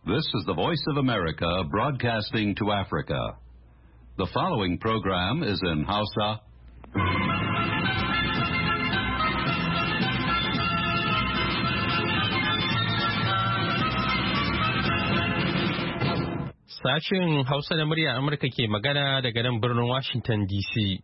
This is the Voice of America broadcasting to Africa. The following program is in Hausa. Sashen Hausa na murya Amurka ke magana daga nan birnin Washington DC.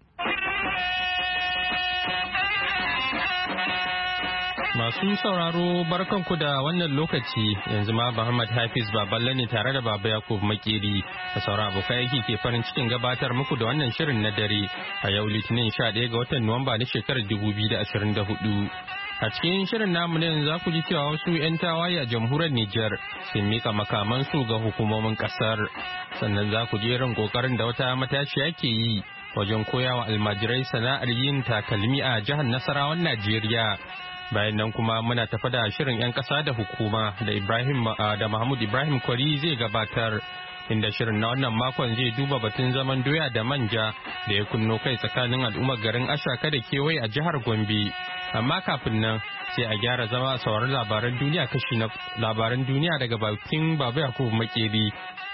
Masu sauraro barkanku da wannan lokaci yanzu ma Muhammad Hafiz Baballe ne tare da Baba Yakub Makeri da sauran abokai aiki ke farin cikin gabatar muku da wannan shirin na dare a yau Litinin 11 ga watan Nuwamba na shekarar 2024. A cikin shirin namu ne za ku ji cewa wasu 'yan tawaye a jamhuriyar Nijar sun mika makamansu ga hukumomin kasar. Sannan za ku ji irin kokarin da wata matashiya ke yi wajen koyawa almajirai sana'ar yin takalmi a jihar Nasarawan Najeriya. Bayan nan kuma muna tafa da shirin 'yan ƙasa da hukuma da Mahmud Ibrahim Kwari zai gabatar. Inda shirin na wannan makon zai duba batun zaman doya da manja da ya kunno kai tsakanin al'ummar garin Ashaka da kewaye a jihar Gombe. Amma kafin nan sai a gyara zama a saurari labaran duniya labaran duniya daga bakin Baba Yakubu Makeri.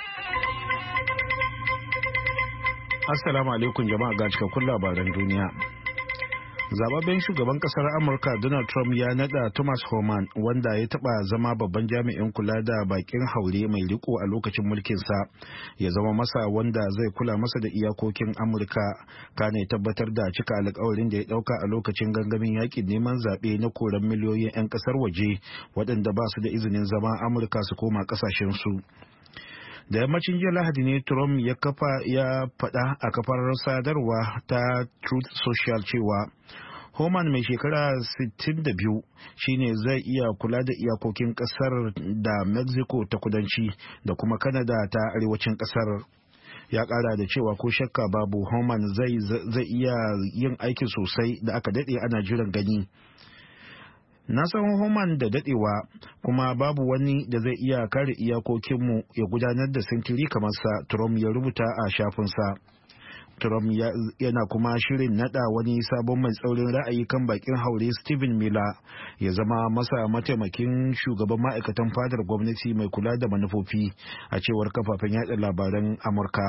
Assalamu alaikum jama'a ga cikakkun labaran duniya. Zababben shugaban kasar Amurka Donald Trump ya nada Thomas Homan wanda ya taba zama babban jami'in kula da bakin haure mai riko a lokacin mulkinsa ya zama masa wanda zai kula masa da iyakokin Amurka kana ya tabbatar da cika alkawarin da ya dauka a lokacin gangamin yakin neman zaɓe na koran miliyoyin 'yan kasar waje waɗanda ba su da izinin zama Amurka su koma ƙasashensu. Da yammacin jiya Lahadi ne Trump ya faɗa a kafar sadarwa ta Truth Social cewa Homan mai shekara 62 shine zai iya kula da iyakokin kasar da Mexico ta kudanci da kuma Canada ta arewacin kasar. Ya kara da cewa ko shakka babu Homan zai iya yin aiki sosai da aka dade ana jiran gani. Na san Homan da dadewa kuma babu wani da zai iya kare iyakokinmu ya gudanar da sintiri kamar sa, Trump ya rubuta a shafinsa. Trump yana kuma shirin nada wani sabon mai tsaurin ra'ayi kan bakin haure Stephen Miller ya zama masa mataimakin shugaban ma'aikatan fadar gwamnati mai kula da manufofi a cewar kafafen yada labaran Amurka.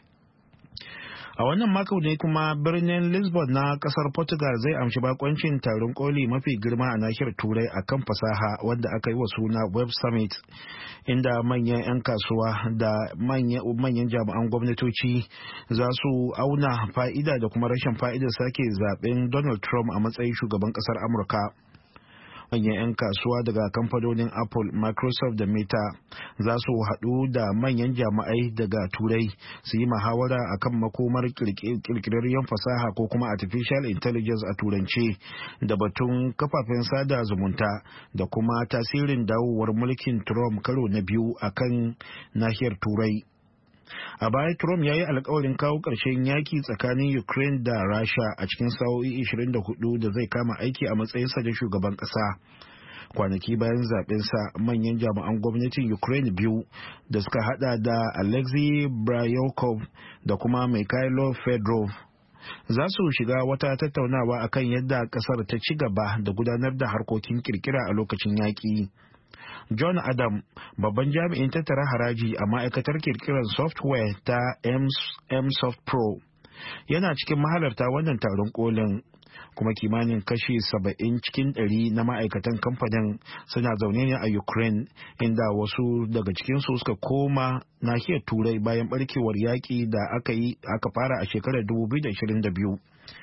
A wannan mako ne kuma birnin Lisbon na kasar Portugal zai amshi bakoncin taron koli mafi girma a nahiyar Turai a kan fasaha wanda aka yi wa suna Web Summit, inda manyan 'yan kasuwa da manyan jami'an gwamnatoci za su auna fa'ida da kuma rashin fa'idar sake zaben Donald Trump a matsayin shugaban kasar Amurka. Manyan 'yan kasuwa daga kamfanonin Apple, Microsoft da Meta za su haɗu da manyan jami'ai daga Turai su yi muhawara a kan makomar kirkirarriyar fasaha ko kuma artificial intelligence a turance da batun kafafen sada zumunta da kuma tasirin dawowar mulkin Trump karo na biyu a kan nahiyar Turai. A baya Trump ya yi alkawarin kawo ƙarshen yaki tsakanin Ukraine da Rasha a cikin sa'o'i 24 da zai kama aiki a matsayinsa da shugaban ƙasa. Kwanaki bayan zaɓensa manyan jami'an gwamnatin Ukraine biyu da suka hada da Alexei Bryukov da kuma Mikhailo Fedorov za su shiga wata tattaunawa akan yadda ƙasar ta ci gaba da gudanar da harkokin kirkira a lokacin yaƙi. John Adam, babban jami'in tattara haraji a ma'aikatar kirkirar software ta Msoft Pro, yana cikin mahalarta wannan taron kolin, kuma kimanin kashi 70 cikin 100 na ma'aikatan kamfanin suna zaune ne a Ukraine, inda wasu daga cikinsu suka koma nahiyar Turai bayan barkewar yaƙi da aka fara a shekarar 2022.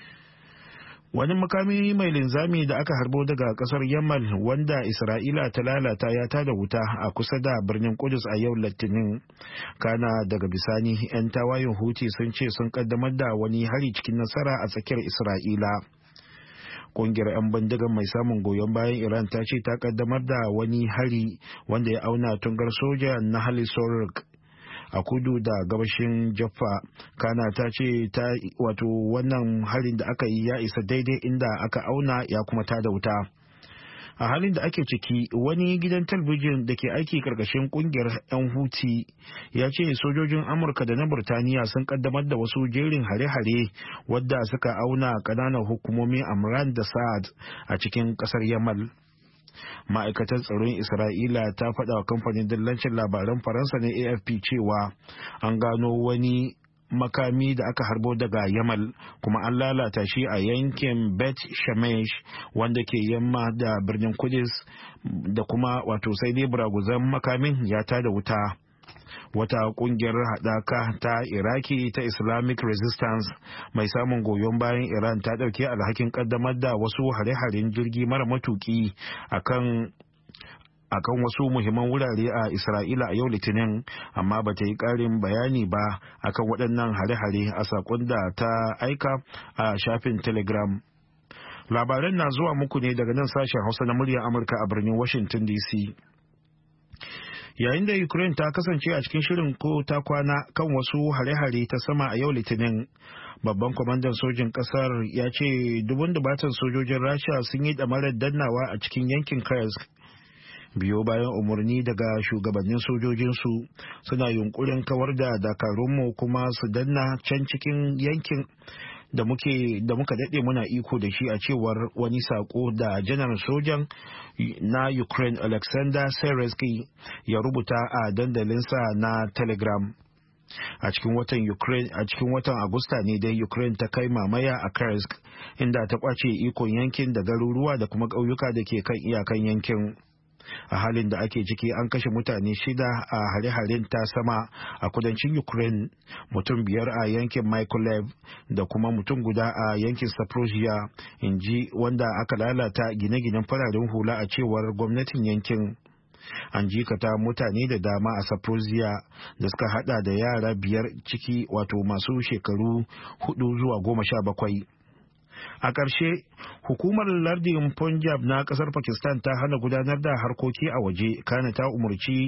Wani makami mai linzami da aka harbo daga kasar Yamal wanda Isra'ila ta lalata ya tada wuta a kusa da birnin Kudus a yau Litinin. Kana daga bisani 'yan tawayen Houthi sun ce sun kaddamar da wani hari cikin nasara a tsakiyar Isra'ila. Kungiyar 'yan bindigar mai samun goyon bayan Iran ta ce ta kaddamar da wani hari wanda ya auna tungar soja na Halisorg a kudu da gabashin Jaffa. Kana ta ce wannan harin da aka yi ya isa daidai inda aka auna ya kuma tada wuta. A halin da ake ciki, wani gidan talabijin da ke aiki karkashin kungiyar 'yan Houthi ya ce sojojin Amurka da na Burtaniya sun kaddamar da wasu jerin hare-hare wadda suka auna kananan hukumomin Amran da Sa'ad a cikin kasar Yamal. Ma'aikatar tsaron Isra'ila ta faɗa wa kamfanin dillancin labaran Faransa na AFP cewa an gano wani makami da aka harbo daga Yamal kuma an lalata shi a yankin Bet Shemesh wanda ke yamma da birnin Kudus da kuma wato sai dai buraguzan makamin ya tada wuta. Wata kungiyar haɗaka ta Iraki ta Islamic Resistance mai samun goyon bayan Iran ta ɗauke alhakin ƙaddamar da wasu hare-haren jirgi mara matuki akan wasu muhimman wurare a Isra'ila a yau Litinin, amma ba ta yi ƙarin bayani ba akan waɗannan hare-hare a saƙon da ta aika a shafin Telegram. Labaran na zuwa muku ne daga nan sashen Hausa na muryar Amurka a birnin Washington DC. Yayin da Ukraine ta kasance a cikin shirin ko ta kwana kan wasu hare-hare ta sama a yau Litinin, babban kwamandan sojin kasar ya ce dubun dubatan sojojin Rasha sun yi ɗamarar dannawa a cikin yankin Kursk. Biyo bayan umarni daga shugabannin sojojinsu suna yunkurin kawar da dakarunmu kuma su danna can cikin yankin da muka daɗe muna iko da shi, a cewar wani sako da janar sojan na Ukraine Alexander Seresky ya rubuta a dandalinsa na Telegram. A cikin watan Agusta ne dai Ukraine ta kai mamaya a Kursk, inda ta kwace ikon yankin da garuruwa da kuma ƙauyuka da ke kan iyakan yankin. A halin da ake ciki an kashe mutane 6 a hare-haren ta sama a kudancin Ukraine, mutum 5 a yankin Mykolaiv da kuma mutum guda a yankin Zaporizhia, in ji wanda aka lalata gine-ginen fararen hula a cewar gwamnatin yankin. An jikata mutane da dama a Zaporizhia da suka hada da yara 5 ciki, wato masu shekaru 4 zuwa 17. A ƙarshe, hukumar lardin Punjab na ƙasar Pakistan ta hana gudanar da harkoki a waje, kana ta umarci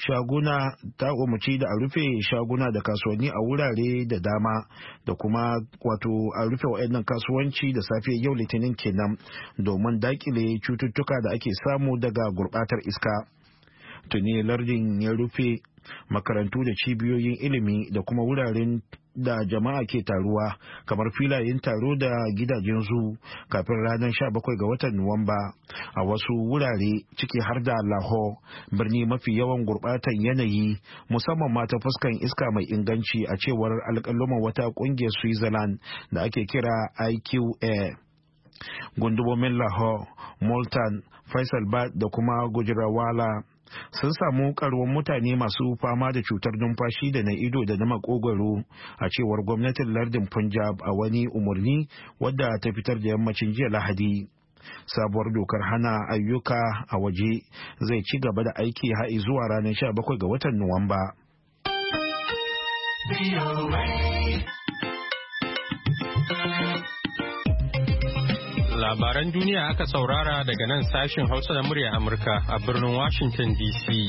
da a rufe shaguna da kasuwanni a wurare da dama, da kuma wato a rufe waɗannan kasuwanci da safe yau Litinin kenan domin daƙile cututtuka da ake samu daga gurɓatar iska. Tuni lardin ya rufe makarantu da cibiyoyin ilimi da kuma wuraren da jama'a ke taruwa kamar filayen taro da gidajen zu kafin ranar 17 ga watan Nuwamba a wasu wurare ciki har da Lahore, birni mafi yawan gurbatan yanayi musamman ma ta fuskan iska mai inganci, a cewar alƙaluman wata ƙungiyar Switzerland da ake kira IQA. Gundumomin Lahore, Multan, Faisalabad da kuma Gujranwala sun samu karuwan mutane masu fama da cutar numfashi da na ido da na makogwaro, a cewar gwamnatin lardin Punjab a wani umarni wadda ta fitar da yammacin jiya Lahadi. Sabuwar dokar hana ayyuka a waje zai ci gaba da aiki har zuwa ranar 17 ga watan Nuwamba. Labaran duniya aka saurara daga nan sashin Hausa na murya Amurka a birnin Washington DC.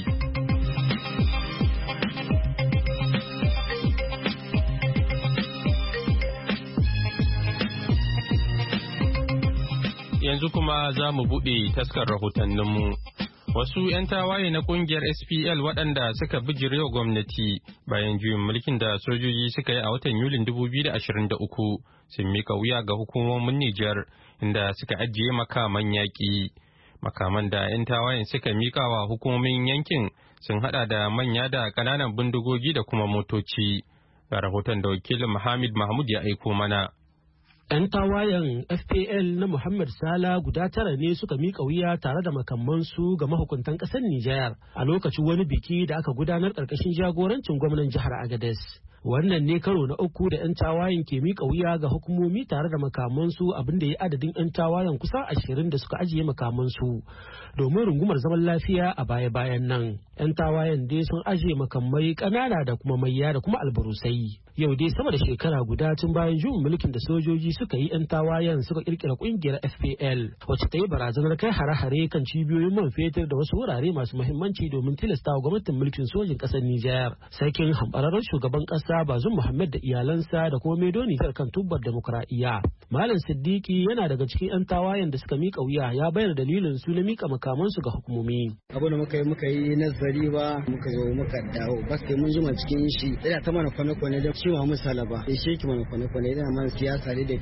Yanzu kuma za mu buɗe taskar rahotanninmu. Wasu 'yan tawaye na kungiyar SPL waɗanda suka bijirewa gwamnati bayan juyin mulkin da sojoji suka yi a watan Yulin 2023 sun mika wuya ga hukumomin Nijar, inda suka ajiye makaman yaƙi. Makaman da 'yan tawayen suka mika wa hukumomin yankin sun hada da manya da ƙananan bindigogi da kuma motoci. Ga rahoton da wakilin Muhammad Mahmud ya aiko mana. 'Yan tawayen FPL na Muhammad Sala guda 9 ne suka miƙa wuya tare da makamansu ga mahukuntan ƙasar Nijar a lokacin wani biki da aka gudanar ƙarƙashin jagorancin gwamnan jihar Agadez. Wannan ne karo na uku da 'yan tawayen ke miƙa wuya ga hukumomi tare da makamansu, abin da ya adadin 'yan tawayen kusa 20 da suka ajiye makamansu domin rungumar zaman lafiya a baya-bayan nan. 'Yan tawayen dai sun ajiye makamai ƙanana da kuma mayya da kuma albarusai. Yau dai sama da shekara guda tun bayan juyin mulkin da sojoji suka yi, 'yan tawayen suka kirkira kungiyar FPL wacce ta yi barazanar kai hare-hare kan cibiyoyin man fetur da wasu wurare masu muhimmanci domin tilastawa gwamnatin mulkin sojin ƙasar Nijar. Sarkin hambararren shugaban ƙasa Bazum Muhammad da iyalansa da kuma Medo Nijar kan tubbar demokuraɗiyya. Malam Siddiqi yana daga cikin 'yan tawayen da suka mika wuya, ya bayyana dalilin su na mika makamansu ga hukumomi. Abu da muka yi nazari ba muka zo muka dawo bas sai mun jima cikin shi ina ta mana kwane-kwane da cewa mun salaba ya sheki mana kwane-kwane ina man siyasa da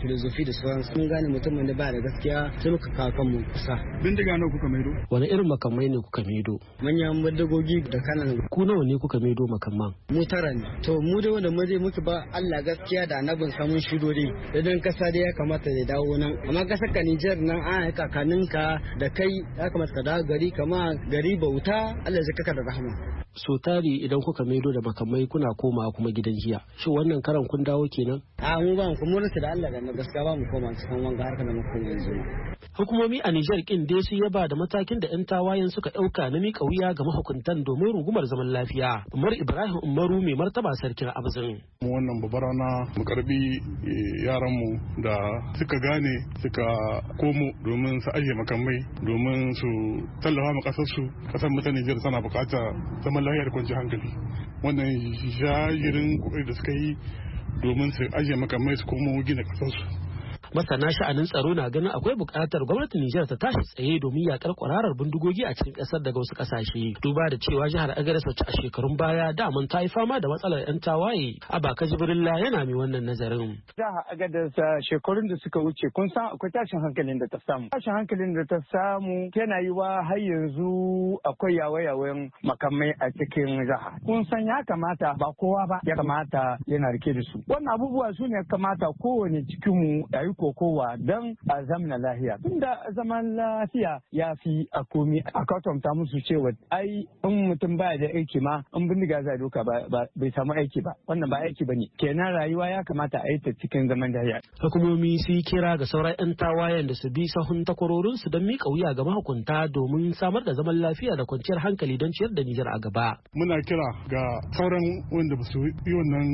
filosofi da sauransu. Mun gane mutumin da ba da gaskiya sai muka kawo kanmu kusa. Bindiga nawa kuka maido? Wani irin makamai ne kuka maido? Manyan bindigogi da kanan. Ku nawa ne kuka maido makamman? Mu tara ne. To mu da wanda mu je muke ba Allah gaskiya da annabin samun shido dai. Idan kasa dai ya kamata ya dawo nan. Amma kasar ka Niger nan an kakanninka da kai ya kamata ka dawo gari kama gari bauta Allah ya kaka da rahama. So tari idan kuka maido da makamai kuna komawa kuma gidan jiya. Shin wannan karan kun dawo kenan? A mu ba mu kuma da Allah da gaskiya ba mu koma cikin wanga harkar da mu koma yanzu. Hukumomi a Nijar kin dai su yaba da matakin da 'yan tawayen suka ɗauka na miƙa wuya ga mahukuntan domin rungumar zaman lafiya. Umar Ibrahim Umaru mai martaba sarkin Abzin. Wannan babbar rana mu karbi yaranmu da suka gane suka komo domin su ajiye makamai domin su tallafa ma kasar mu ta Nijar tana bukata zaman lafiya da kwanciyar hankali. Wannan jajirin kokari da suka yi domin su ajiye makamai su komo gina kasarsu. Masana sha'anin tsaro na ganin akwai buƙatar gwamnatin Nijar ta tashi tsaye domin yakar kwararar bindigogi a cikin ƙasar daga wasu ƙasashe. Duba da cewa jihar Agadez wacce a shekarun baya daman ta yi fama da matsalar 'yan tawaye. Abaka Jibrilla yana mai wannan nazarin. Jihar Agadez shekarun da suka wuce kun san akwai tashin hankalin da ta samu. Tashin hankalin da ta samu yana yi wa har yanzu akwai yawayawan makamai a cikin jiha. Kun san ya kamata ba kowa ba ya kamata yana rike da su. Wannan abubuwa su ne kamata kowane cikinmu ya yi kowa don a zamana lafiya. Tunda zaman lafiya ya fi a komi a kwatanta musu cewa ai in mutum baya da aiki ma in bindiga zai doka bai samu aiki ba. Wannan ba aiki bane. Kenan rayuwa ya kamata a yi ta cikin zaman lafiya. Hukumomi su kira ga sauran 'yan tawayen da su bi sahun takwarorin su don miƙa wuya ga mahukunta domin samar da zaman lafiya da kwanciyar hankali don ciyar da Nijar a gaba. Muna kira ga sauran wanda ba su yi wannan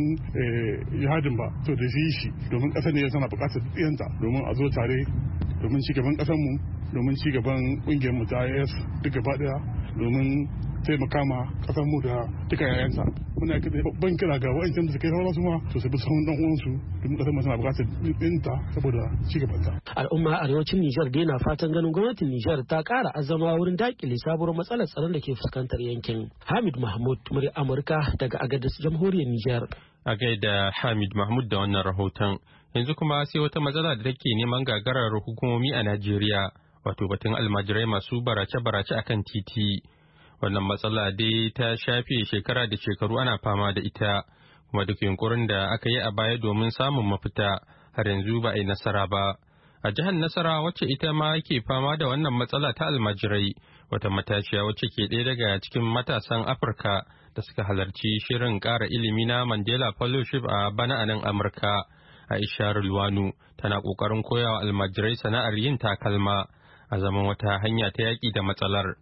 jihadin ba to da su yi shi domin ƙasar ne tana buƙatar domin a zo tare domin cigaban mu domin cigaban kungiyar mu ta IS duk gaba daya domin taimaka ma kasar mu da duka yayanta. Muna babban kira ga wa'ancan da suka yi sauransu ma to su bi sahun dan uwansu domin kasar mu tana bukatar ɗinta saboda cigabanta. Al'umma arewacin Nijar dai na fatan ganin gwamnatin Nijar ta ƙara azama wurin dakile sabuwar matsalar tsaron da ke fuskantar yankin. Hamid Mahmud, murya Amurka daga Agadez, Jamhuriyar Nijar. A gaida Hamid Mahmud da wannan rahoton. Yanzu kuma sai wata matsala da take neman gagarar hukumomi a Najeriya, wato batun almajirai masu barace-barace akan titi. Wannan matsala dai ta shafe shekara da shekaru ana fama da ita, kuma duk yunkurin da aka yi a baya domin samun mafita har yanzu ba a yi nasara ba. A jihar Nasara wacce ita ma ke fama da wannan matsala ta almajirai, wata matashiya wacce ke ɗaya daga cikin matasan Afirka da suka halarci shirin ƙara ilimi na Mandela Fellowship a bana a nan Amurka. Aisha Rulwanu tana ƙoƙarin koyawa almajirai sana'ar yin takalma a zaman wata hanya ta yaƙi da matsalar.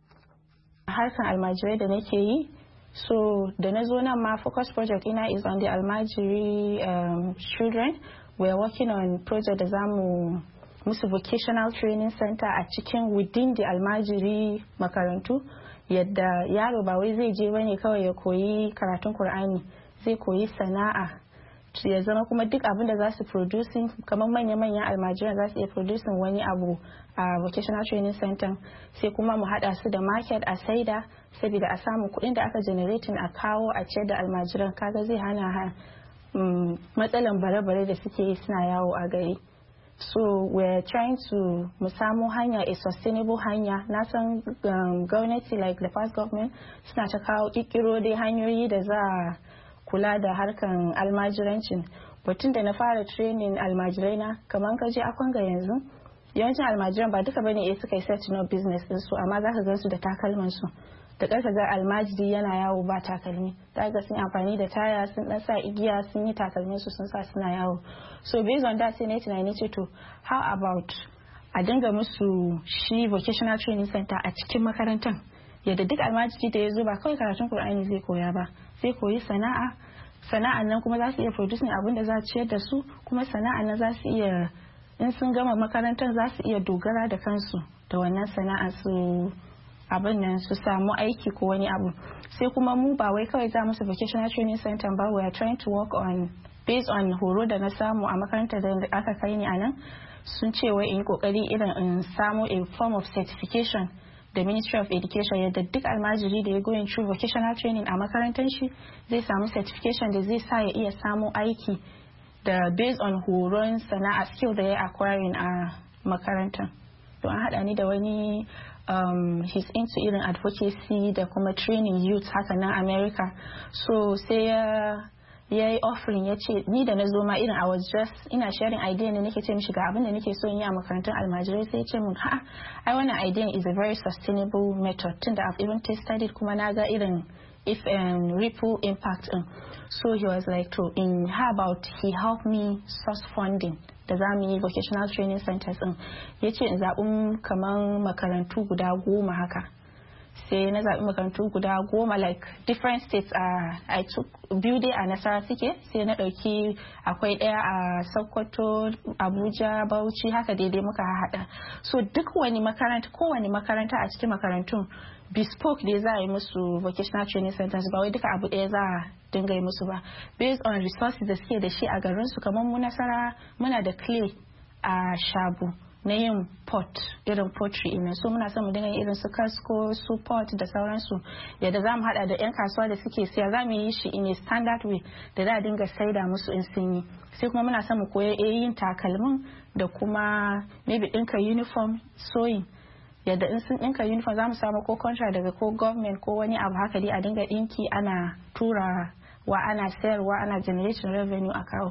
Harkan almajirai da nake yi, so da na zo nan ma focus project ina is on the almajiri children. We are working on project da zamu musu vocational training center a cikin within the almajiri makarantu, yadda yaro ba wai zai je bane kawai ya koyi karatun Kur'ani, zai koyi sana'a. Ya zama kuma duk abin da za su producing kamar manya-manyan almajiran za su iya producing wani abu a vocational training center, sai kuma mu hada su da market a saida saboda a samu kuɗin da aka generating a kawo a ciyar da almajiran. Kaga zai hana matsalan bare-bare da suke suna yawo a gari. So we're trying to mu samu hanya, a sustainable hanya. Na san gwamnati like the past government suna ta kawo kikiro dai hanyoyi da za a kula da harkan almajirancin. Batun da na fara training almajirai na kamar ka je Akwanga yanzu, yawancin almajiran ba duka bane suka yi set no business din su, amma zaka ga su da takalman su. Da ƙarfa ga almajiri yana yawo ba takalmi, ta ga sun amfani da taya, sun dan sa igiya, sun yi takalmin su sun sa suna yawo. So based on that sai na tunani ce to how about a dinga musu shi vocational training center a cikin makarantar, yadda duk almajiri da ya zo ba kawai karatun Kur'ani zai koya ba, zai koyi sana'an nan kuma za su iya producing abin da za su ciyar da su, kuma sana'an nan za su iya in sun gama makarantar za su iya dogara da kansu da wannan sana'a su abin nan su samu aiki ko wani abu. Sai kuma mu ba wai kawai za musu vocational training center ba, we are trying to work on based on horo da na samu a makarantar da aka kai ni a nan, sun ce wai in kokari irin in samu a form of certification da Ministry of Education, yadda duk almajiri da ya going through vocational training a makarantar shi zai samu certification da zai sa ya iya samu aiki da based on horon sana'a skill da ya acquiring a makarantar. To an haɗa ni da wani he's into irin advocacy da kuma training youth haka nan America. So sai ya yi offering ya ce ni da na zo ma irin I was just ina sharing idea ne nake ce mishi ga abin da nake so in yi a makarantar almajirai, sai ya ce mun ai wannan idea is a very sustainable method tunda I've even tested it kuma na ga irin if ripple impact so he was like to in how about he helped me source funding da za mu yi vocational training centers din. Ya ce in zaɓi kamar makarantu guda 10 haka. Sai na zaɓi makarantu guda 10 like different states. I took biyu dai a Nasara suke, sai na ɗauki akwai ɗaya a Sokoto, Abuja, Bauchi haka daidai muka haɗa. So duk kowane makaranta a cikin makarantun bespoke dai za a yi musu vocational training centers, ba wai duka abu ɗaya za a dinga yi musu ba based on resources da suke da shi a garin su. Kamar mu Nasara muna da clay a Shabu na yin pot irin pottery ina, so muna son mu dinga irin su kasko su pot da sauransu yadda za mu hada da yan kasuwa da suke siya, za mu yi shi in a standard way da za a dinga saida musu in sun yi. Sai kuma muna son mu koya yin takalmin da kuma maybe ɗinka uniform sewing, yadda in sun ɗinka uniform za mu samu ko contract daga ko government ko wani abu haka dai a dinga ɗinki ana tura wa ana sayarwa ana generating revenue a kawo.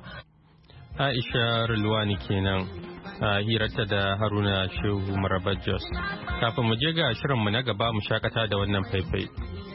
Aisha Rulwani kenan a hirarta da Haruna Shehu Maraba Jos. Kafin mu je ga shirinmu na gaba mu shakata da wannan faifai.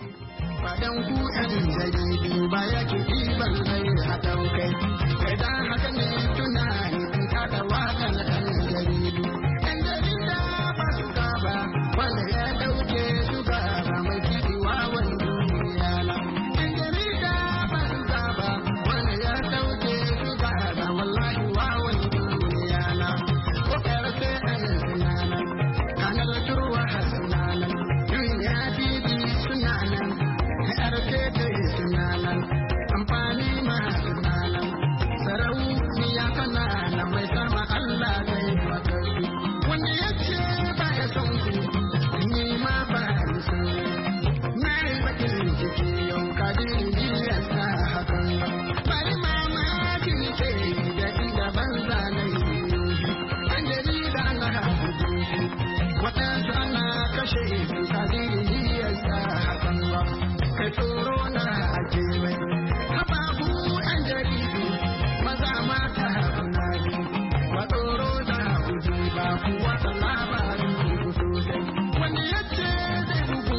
Fadan ku ɗan jaridu ba ya ke ɗiban zai haɗau kai, kai da haka ne tunani in kaɗa waƙan ɗan jaridu. Ɗan jarida ba su gaba wanda ya ɗauke su gaba mai kiɗi wawan duniya na. Ɗan jarida ba su gaba wanda ya ɗauke su gaba wallahi wawan duniya na. Ko ƙarfe ɗan sinana, kanar turwa hasinana, duniya bibi suna nan. Ƙarfe kai suna nan, amfani ma suna nan, sarauniya kana nan mai sama Allah zai maka su. Wanda ya ce ba ya son ku, ni ma ba ni son. Na yi bakin ciki yau kadiri ya sa hakan. Bari mamakin ce da inda banza na yi yoshi. An jarida na haɗu waɗansu ana kashe su kadiri ya sa hakan ba. Kai tsoro na ake mai haɓaɓu ɗan jaridu maza mata na ji ba tsoro na guji ba kuwa ta labarin ku sosai. Wanda ya ce zai bugu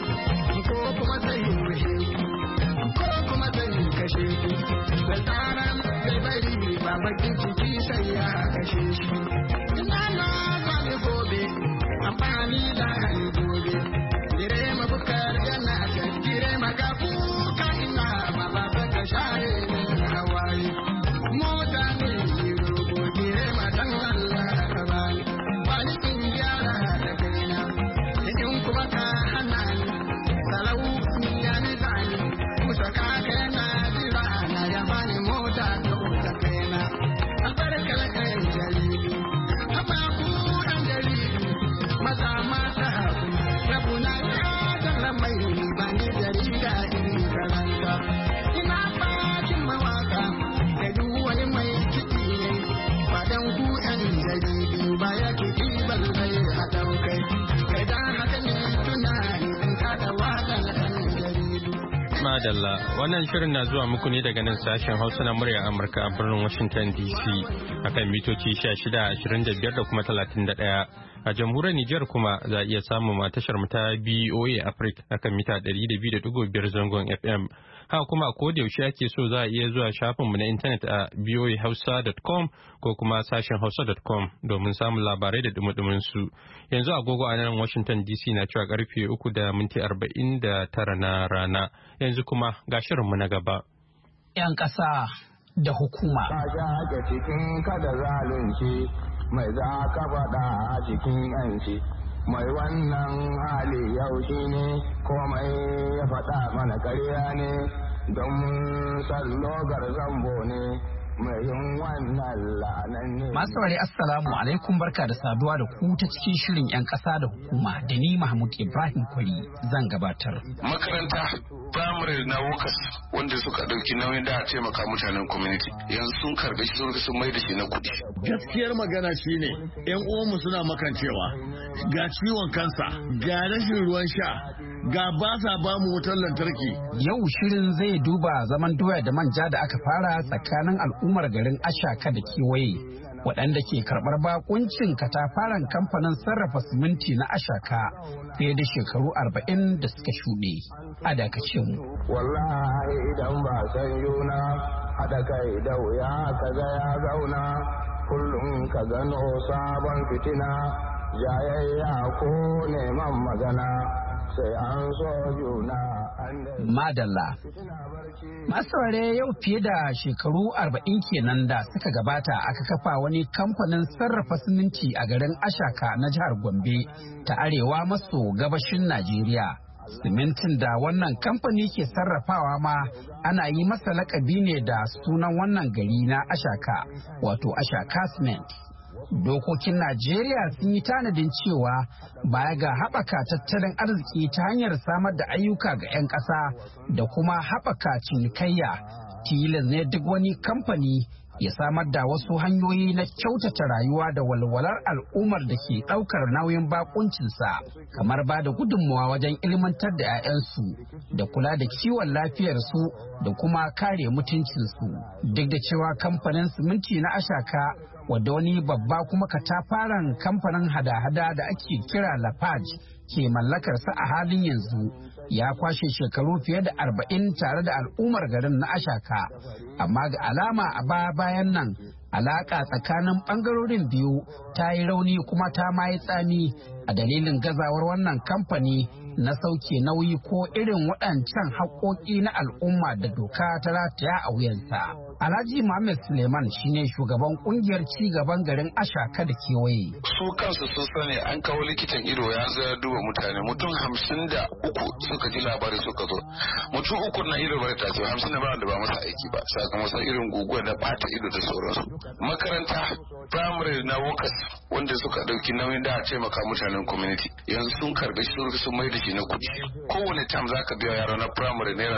ko kuma zai rushe ko kuma zai kashe ku da tsaran zai bari ba bakin ciki sai ya kashe shi. Ina na kwami gobe amfani da hali gobe dire mabukar yana dire maka kuka ina baba baka share ni hawaye mota ne rogo dire madan Allah ka bani wani kin gyara da kaina in kuma ka hana ni salau ni ya ni zani kusa ka kana jira na ya bani mota ta kaina albarkar kan jaridu haba ku dan jaridu maza mata rabuna ya mai bani jarida in karanta ina bakin mawaka da duk wani mai kiɗi ne fadan ku yan jaridu ba ya kiɗi ban zai haɗa kai kai da haka ne tunani in kada waƙan ɗan jaridu. Madalla wannan shirin na zuwa muku ne daga nan sashen Hausa na murya Amurka a birnin Washington DC akan mitoci 16, 25 da kuma 31. A jamhuriyar Nijar kuma za a iya samun tashar mu ta BOA Africa akan mita 102.5 zangon FM. Haka kuma ko da yaushe ake so za a iya zuwa shafin mu na intanet a boahausa.com ko kuma sashen hausa.com domin samun labarai da dumudumin su. Yanzu agogo a nan Washington DC na cewa karfe 3:49 na rana. Yanzu kuma ga shirin mu na gaba. 'Yan ƙasa da hukuma. Ka cikin kada zalunci mai za ka faɗa a cikin yanci mai wannan hali yau shi ne komai ya faɗa mana karya ne don sallogar zambo ne mai yin wannan la'anan ne. Masu wari assalamu alaikum, barka da saduwa da ku ta cikin shirin 'yan ƙasa da hukuma da ni Mahmud Ibrahim Kwari zan gabatar. Makaranta primary na Wukas wanda suka ɗauki nauyin da a taimaka mutanen community yanzu sun karɓi shi sun mai da shi na kuɗi. Gaskiyar magana shine 'yan uwanmu suna makancewa, ga ciwon kansa, ga rashin ruwan sha, ga ba sa ba mu wutar lantarki. Yau shirin zai duba zaman doya da manja da aka fara tsakanin al'ummar garin Ashaka da kewaye, waɗanda ke karɓar bakuncin katafaren kamfanin sarrafa siminti na Ashaka fiye da shekaru 40 da suka shuɗe. A dakace mu. Wallahi idan ba san yuna haɗa kai da wuya ka ga ya zauna, kullum ka gano sabon fitina, jayayya ko neman magana. Madalla. Masu ware yau fiye da shekaru 40 kenan da suka gabata aka kafa wani kamfanin sarrafa siminti a garin Ashaka na jihar Gombe ta arewa maso gabashin Najeriya. Simintin da wannan kamfani ke sarrafawa ma ana yi masa lakabi ne da sunan wannan gari na Ashaka, wato Ashaka Cement. Dokokin Najeriya sun yi tanadin cewa baya ga haɓaka tattalin arziki ta hanyar samar da ayyuka ga 'yan ƙasa da kuma haɓaka cinikayya, tilas ne duk wani kamfani ya samar da wasu hanyoyi na kyautata rayuwa da walwalar al'ummar da ke ɗaukar nauyin bakuncinsa, kamar ba da gudunmawa wajen ilmantar da 'ya'yansu da kula da kiwon lafiyarsu da kuma kare mutuncinsu. Duk da cewa kamfanin siminti na Ashaka, wadda wani babba kuma katafaren kamfanin hada-hada da ake kira Lafarge ke mallakarsa a halin yanzu, ya kwashe shekaru fiye da 40 tare da al'ummar garin na Ashaka, amma ga alama a bayan nan alaka tsakanin bangarorin biyu ta yi rauni kuma ta mayi tsami a dalilin gazawar wannan kamfani na sauke nauyi ko irin waɗancan haƙoƙi na al'umma da doka ta rataya a wuyansa. Alhaji Muhammad Suleiman shine shugaban kungiyar ci gaban garin Ashaka da kewaye. Su kansu sun sani an kawo likitan ido ya zo ya duba mutane, mutum 53 suka ji labari suka zo. Mutum 3 na ido bari tafiya, 50 da ba masa aiki ba sakamakon irin guguwa da bata ido da sauransu. Makaranta primary na Wukas wanda suka ɗauki nauyin da a taimaka mutanen community yanzu sun karɓi shi sun mai da shi na kuɗi. Kowane tam zaka biya yaro na primary naira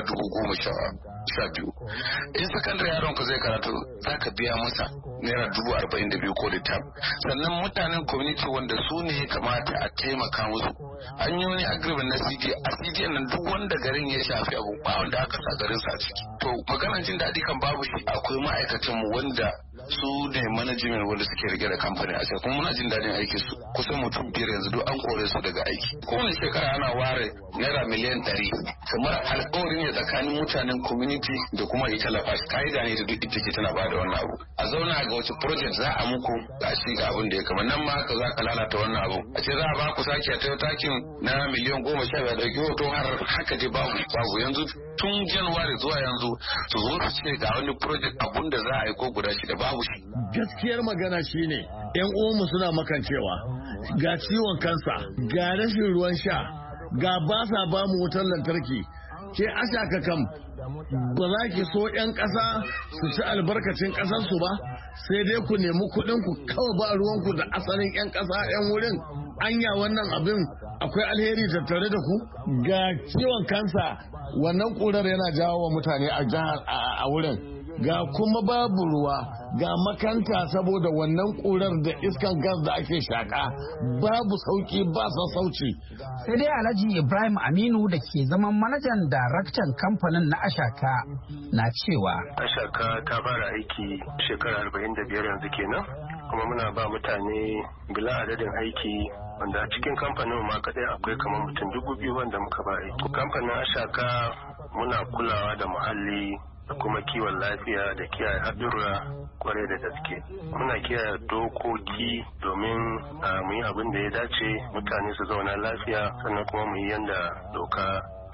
12,000. In sakandare yaron ka zai karatu zaka biya masa naira 42,000 ko da tam. Sannan mutanen community wanda su ne ya kamata a taimaka musu, an yi wani agreement na CD, a CD nan duk wanda garin ya shafi abu ba wanda aka sa garin sa ciki. To maganar jin daɗi kan babu shi, akwai ma'aikatan mu wanda su ne management wanda suke rike da kamfani a sai kuma muna jin daɗin aikin su, kusan mutum 5 yanzu duk an kore su daga aiki. Kowane shekara ana ware naira miliyan 100 kamar alƙawarin ne tsakanin mutanen community da kuma ita Lafarge. Ka'ida ne da duk ita ke tana bada wannan abu, a zauna ga wace project za a muku ga shi ga abin da ya kama, nan ma haka za ka lalata wannan abu a ce za a ba ku sake ta takin na miliyan 15 dauki hoto har haka dai babu yanzu tun January zuwa yanzu su zo su ce ga wani project abun da za a yi ko guda shida babu shi. Gaskiyar magana shine 'yan uwanmu suna makancewa, ga ciwon kansa, ga rashin ruwan sha, ga ba sa ba mu wutar lantarki. Ke Ashaka kam ba za ki so 'yan ƙasa su ci albarkacin ƙasarsu ba, sai dai ku nemi kuɗin ku kawai ba ruwanku da asalin 'yan ƙasa 'yan wurin. Anya wannan abin akwai alheri tattare da ku? Ga ciwon kansa, wannan ƙurar yana jawo wa mutane a wurin. Ga kuma babu ruwa, ga makanta saboda wannan ƙurar da iskan gas da ake shaƙa, babu sauƙi ba sassauci. Sai dai Alhaji Ibrahim Aminu da ke zaman manajan daraktan kamfanin na Ashaka na cewa Ashaka ta fara aiki shekara 45 yanzu kenan, kuma muna ba mutane bila adadin aiki, wanda a cikin kamfanin ma kadai akwai kamar mutum 2,000 wanda muka ba aiki. Kamfanin Ashaka muna kulawa da muhalli da kuma kiwon lafiya da kiyaye haɗurra kwarai da gaske. Muna kiyaye dokoki domin mu yi abin da ya dace mutane su zauna lafiya, sannan kuma mu yi yanda doka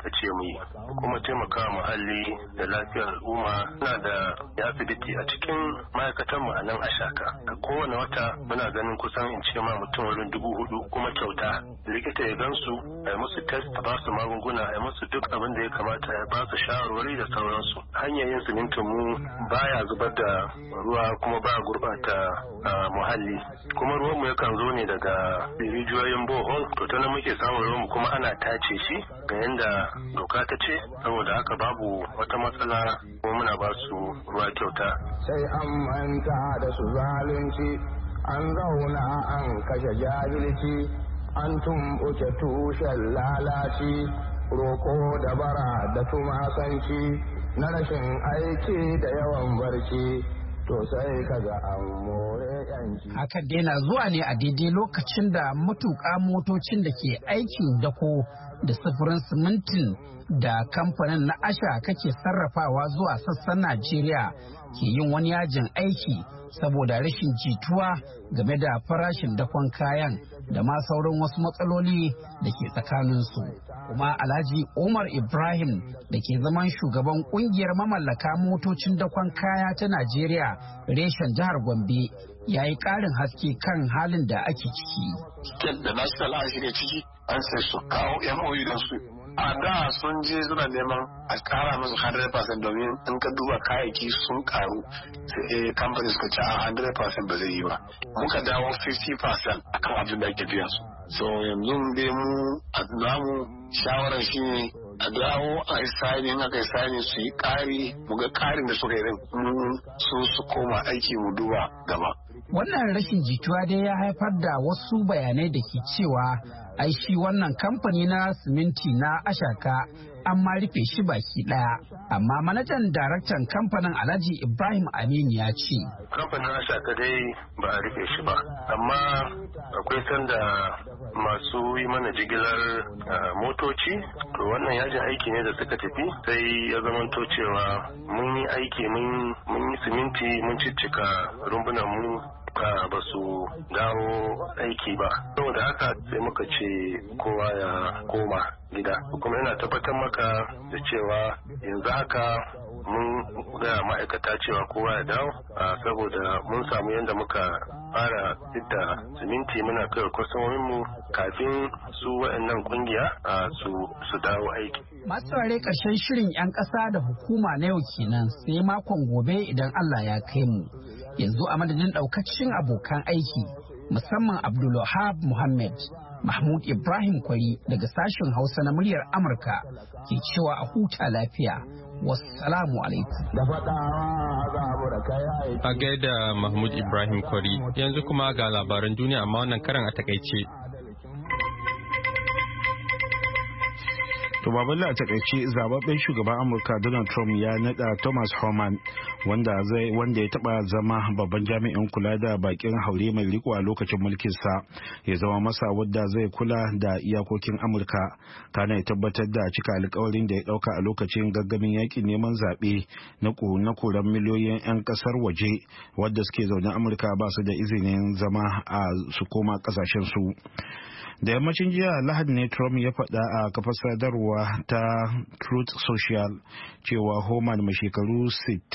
ta ce mu yi, kuma taimaka muhalli da lafiyar al'umma. Muna da asibiti a cikin ma'aikatan mu a nan Ashaka. A kowane wata muna ganin kusan in ce ma mutum wurin 4,000 kuma kyauta. Likita ya gansu, a musu test, a ba su magunguna, a musu duk abin da ya kamata, ya ba su shawarwari da sauransu. Hanyar yin simintin mu baya zubar da ruwa kuma ba gurbata muhalli, kuma ruwan mu yakan zo ne daga rijiyoyin bohol, to ta nan muke samun ruwan mu kuma ana tace shi ga yanda doka ta ce, saboda haka babu wata matsala kuma muna ba su ruwa kyauta. Sai an manta da su zalunci, an zauna an kashe jahilci, an tumɓuke tushen lalaci, roƙo da bara da tumasanci, na rashin aiki da yawan barci, to sai kaga an more yanci. Hakan dai na zuwa ne a daidai lokacin da matuƙa motocin da ke aikin dako da sufurin simintin da kamfanin na Asha kake sarrafawa zuwa sassan Najeriya ke yin wani yajin aiki saboda rashin jituwa game da farashin dakon kayan da ma sauran wasu matsaloli da ke tsakaninsu. Kuma Alhaji Umar Ibrahim da ke zaman shugaban kungiyar mamallaka motocin dakon kaya ta Najeriya reshen jihar Gombe ya yi ƙarin haske kan halin da ake ciki. State da national an shirya ciki an sai su kawo MOU don su. A da sun je suna neman a kara musu 100% domin in ka duba kayayyaki sun karu, sai kamfani suka ce a 100% ba zai yi ba. Muka dawo 50% akan abin da ake biyan su. So yanzu dai mu a namu shawarar shi ne a dawo a yi sani, in aka yi sani su yi ƙari, mu ga ƙarin da suka yi din su koma aiki mu duba gaba. Wannan rashin jituwa dai ya haifar da wasu bayanai da ke cewa ai shi wannan kamfani na siminti na Ashaka an ma rufe shi baki daya, amma manajan daraktan kamfanin Alhaji Ibrahim Aminu ya ce kamfanin Ashaka dai ba a rufe shi ba, amma akwai sanda masu yi mana jigilar motoci, to wannan yajin aiki ne da suka tafi, sai ya zamanto cewa mun yi aiki, mun yi siminti, mun ciccika rumbunan mu ba su dawo aiki ba, saboda haka sai muka ce kowa ya koma gida. Kuma yana tabbatar maka da cewa yanzu haka mun gaya ma'aikata cewa kowa ya dawo, saboda mun samu yadda muka fara fidda siminti muna kai kwastomominmu kafin su waɗannan kungiya su dawo aiki. Masu saurare ƙarshen shirin 'yan ƙasa da hukuma na yau kenan, sai makon gobe idan Allah ya kai mu. Yanzu a madadin ɗaukacin abokan aiki musamman Abdulwahab Muhammad, Mahmud Ibrahim Kwari daga sashen Hausa na muryar Amurka ke cewa a huta lafiya. Wassalamu alaikum. A gaida Mahmud Ibrahim Kwari, yanzu kuma ga labaran duniya amma wannan karan a takaice. To baballa a takaice, zababben shugaban Amurka Donald Trump ya nada Thomas Homan wanda ya taba zama babban jami'in kula da bakin haure mai riko a lokacin mulkinsa ya zama masa wadda zai kula da iyakokin Amurka, kana ya tabbatar da cika alkawarin da ya dauka a lokacin gaggamin yakin neman zaɓe na koran miliyoyin 'yan kasar waje wadda suke zaune Amurka ba su da izinin zama a su koma kasashen su. Da yammacin jiya Lahadi ne Trump ya faɗa a kafar sadarwa ta Truth Social cewa Homan mai shekaru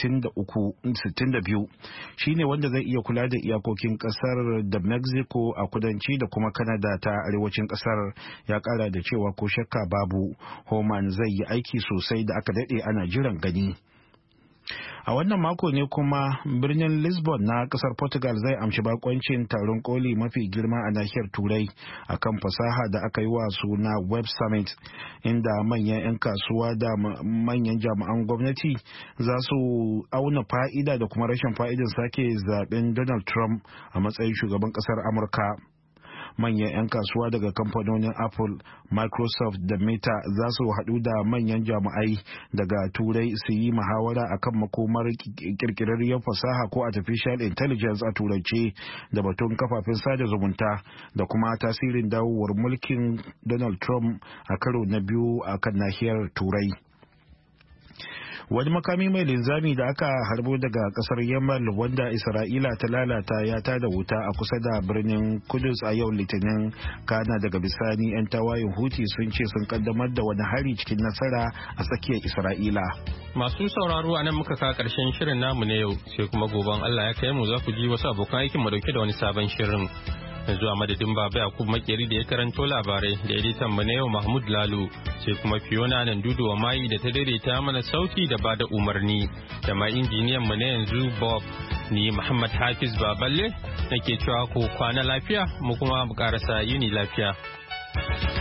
62 shine wanda zai iya kula da iyakokin kasar da Mexico a kudanci da kuma Canada ta arewacin kasar. Ya kara da cewa ko shakka babu Homan zai yi aiki sosai da aka daɗe ana jiran gani. A wannan mako ne kuma birnin Lisbon na kasar Portugal zai amshi bakoncin taron koli mafi girma a nahiyar Turai akan fasaha da aka yi wa suna Web Summit, inda manyan 'yan kasuwa da manyan jami'an gwamnati za su auna fa'ida da kuma rashin fa'idan sake zaben Donald Trump a matsayin shugaban kasar Amurka. Manyan 'yan kasuwa daga kamfanonin Apple, Microsoft da Meta za su haɗu da manyan jami'ai daga Turai su yi muhawara akan makomar kirkirarriyar fasaha ko artificial intelligence a turance da batun kafafen sada zumunta da kuma tasirin dawowar mulkin Donald Trump a karo na biyu a kan nahiyar Turai. wani makami mai linzami da aka harbo daga kasar Yamal wanda Isra'ila ta lalata ya tada wuta a kusa da birnin Kudus a yau Litinin. Kana daga bisani 'yan tawayin Houthi sun ce sun kaddamar da wani hari cikin nasara a tsakiyar Isra'ila. Masu sauraro a nan muka ka karshen shirin namu na yau, sai kuma goben Allah ya kai mu za ku ji wasu abokan aikin mu dauke da wani sabon shirin. Yanzu a madadin Baba Yakub Makeri da ya karanto labarai da editan mu na yau Mahmud Lalo, sai kuma Fiona Nandudu wa Mai da ta daidaita mana sauti da bada umarni, da ma injiniyan mu na yanzu Bob. Ni Muhammad Hafiz Baballe nake cewa ku kwana lafiya mu kuma mu karasa yini lafiya.